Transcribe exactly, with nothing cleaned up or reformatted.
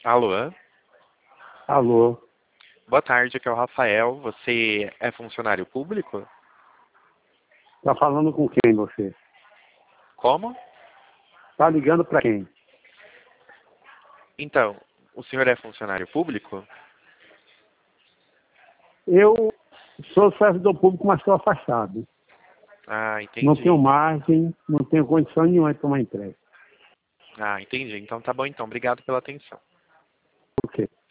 Alô? Alô? Boa tarde, aqui é o Rafael. Você é funcionário público? Tá falando com quem você? Como? Tá ligando para quem? Então, o senhor é funcionário público? Eu sou servidor público, mas estou afastado. Ah, Não tenho entendi. margem, não tenho condição nenhuma de tomar empréstimo. Ah, entendi. Então tá bom então. Obrigado pela atenção. Por quê?